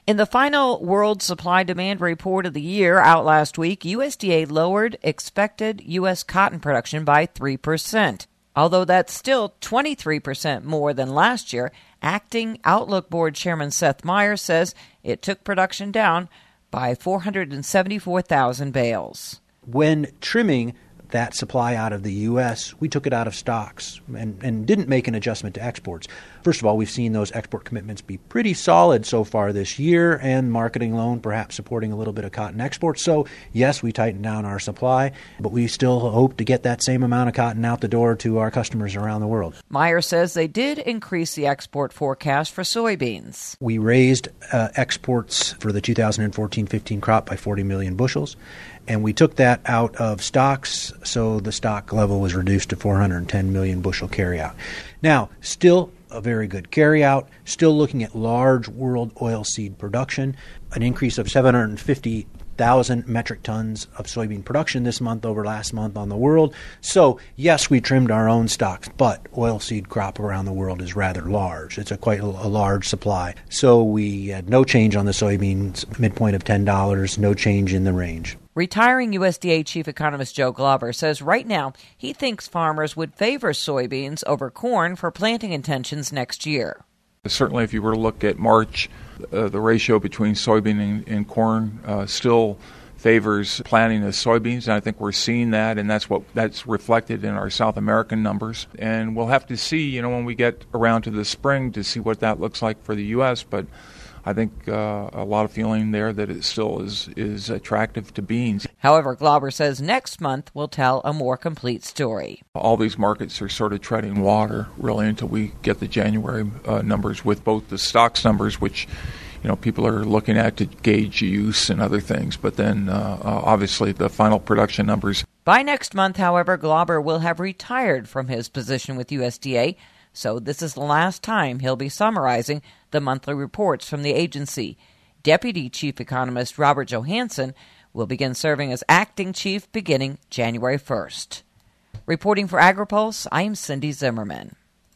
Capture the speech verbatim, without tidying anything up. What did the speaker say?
In the final World Supply-Demand Report of the year out last week, U S D A lowered expected U S cotton production by three percent. Although that's still twenty-three percent more than last year, Acting Outlook Board Chairman Seth Meyer says it took production down by four hundred seventy-four thousand bales. When trimming that supply out of the U S, we took it out of stocks and, and didn't make an adjustment to exports. First of all, we've seen those export commitments be pretty solid so far this year, and marketing loan perhaps supporting a little bit of cotton exports. So, yes, we tightened down our supply, but we still hope to get that same amount of cotton out the door to our customers around the world. Meyer says they did increase the export forecast for soybeans. We raised uh, exports for the two thousand fourteen fifteen crop by forty million bushels. And we took that out of stocks, so the stock level was reduced to four hundred ten million bushel carryout. Now, still a very good carryout, still looking at large world oilseed production, an increase of seven hundred fifty thousand metric tons of soybean production this month over last month on the world. So, yes, we trimmed our own stocks, but oilseed crop around the world is rather large. It's a quite a, a large supply. So we had no change on the soybeans, midpoint of ten dollars, no change in the range. Retiring U S D A Chief Economist Joe Glauber says right now he thinks farmers would favor soybeans over corn for planting intentions next year. Certainly, if you were to look at March, uh, the ratio between soybean and, and corn uh, still favors planting the soybeans, and I think we're seeing that, and that's what that's reflected in our South American numbers. And we'll have to see, you know, when we get around to the spring to see what that looks like for the U S, but I think uh, a lot of feeling there that it still is, is attractive to beans. However, Glauber says next month will tell a more complete story. All these markets are sort of treading water, really, until we get the January uh, numbers with both the stocks numbers, which, you know, people are looking at to gauge use and other things, but then uh, uh, obviously the final production numbers. By next month, however, Glauber will have retired from his position with U S D A, so this is the last time he'll be summarizing the monthly reports from the agency. Deputy Chief Economist Robert Johansson will begin serving as acting chief beginning January first. Reporting for AgriPulse, I am Cindy Zimmerman.